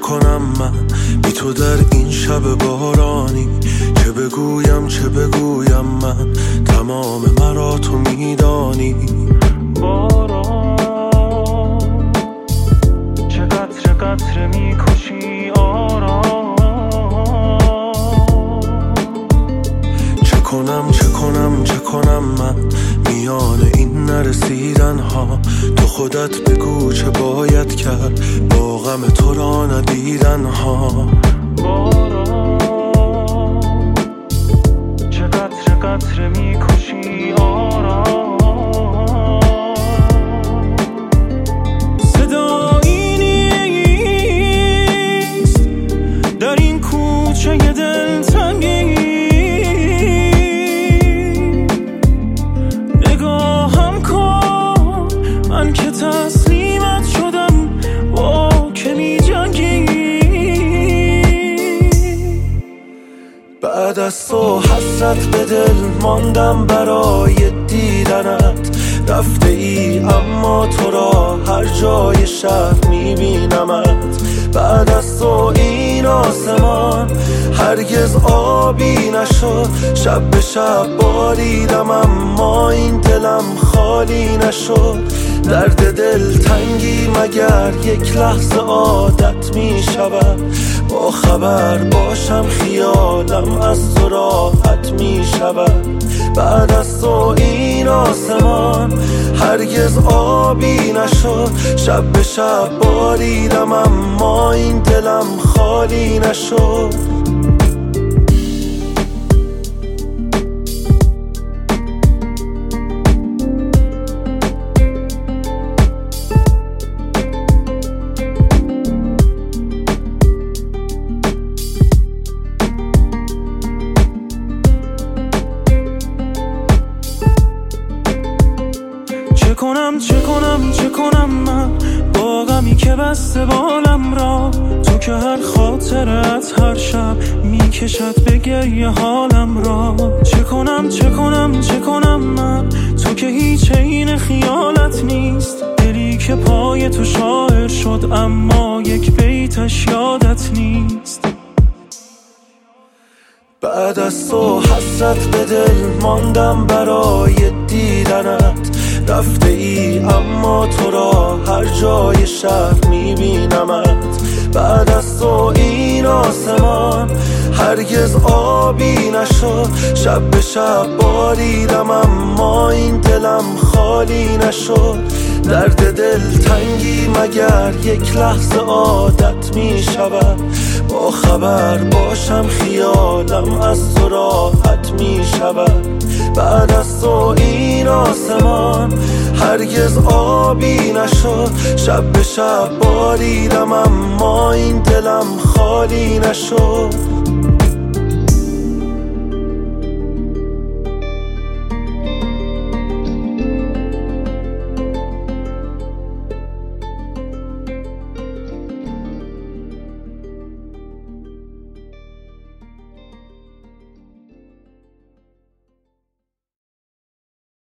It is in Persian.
کنم من بی تو در این شب بارانی؟ چه بگویم من تمام مرا تو میدانی. باران چه قطره قطره میکشی آرام. چه کنم من میان این نرسیدن ها؟ تو خودت بگو چه باید کرد با غم تو را ندیدن ها. باران چه قطره قطره میکشی آرام. صدایی نیست در این کوچه دلتنگی. نگاهم کن من که تسلیمت شدم با که می جنگی. بعد از تو حسرت به دل ماندم برای دیدنت. رفته ای اما تو را هر جای شهر میبینمت. بعد از تو این آسمان هرگز آبی نشد. شب به شب باریدم اما این دلم خالی نشد. درد دل تنگی مگر یک لحظه عادت می شود؟ با خبر باشم خیالم از تو راحت می شود. بعد از تو این آسمان هرگز آبی نشد. شب به شب باریدم اما این دلم خالی نشد. چه کنم من با غمی که بسته بالم را؟ تو که هر خاطرت هر شب میکشد به گریه حالم را. چه کنم من تو که هیچ عین خیالت نیست. دلی که پای تو شاعر شد اما یک بیتش یادت نیست. بعد از تو حسرت به دل ماندم برای دیدنت. رفته ای اما تو را هر جای شهر میبینمت. بعد از تو این آسمان هرگز آبی نشد. شب به شب باریدم اما این دلم خالی نشد. درد دل تنگی مگر یک لحظه عادت می شود؟ با خبر باشم خیالم از تو راحت می شود. بعد از تو این آسمان هرگز آبی نشد. شب به شب باریدم اما این دلم خالی نشد.